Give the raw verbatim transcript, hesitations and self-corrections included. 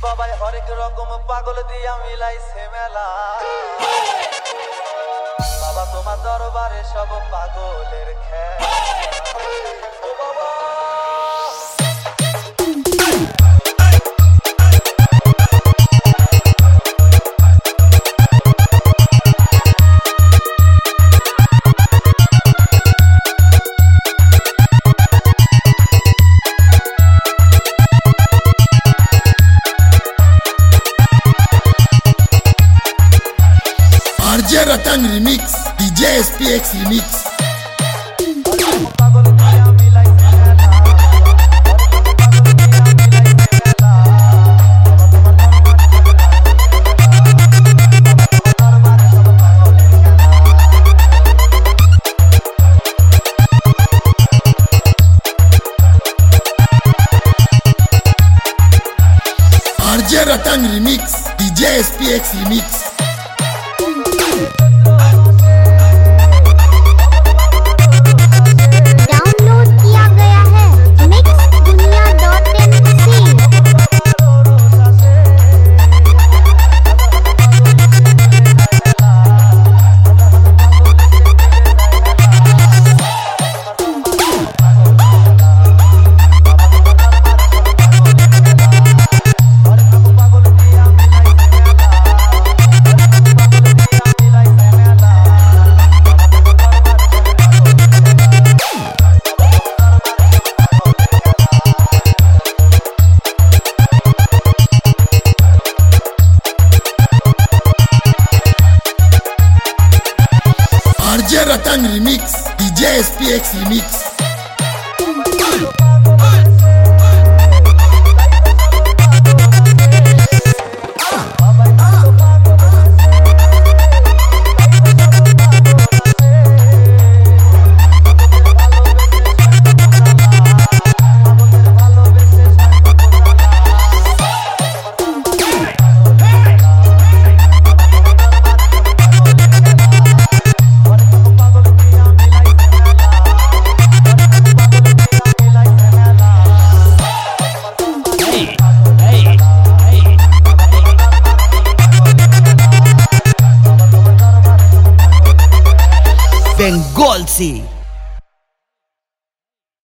বাবাই হরেক রকম পাগল দিয়া মিলাইছে মেলা। বাবা তোমার দরবারে সব পাগলের খেলা। ও বাবা R J Ratang Remix, D J S P X Remix. R J Ratang Remix, D J S P X Remix. Download किया गया है मिक्स दुनिया डॉट इन से। R J Ratang Remix, D J S P X Remix. Bengal C.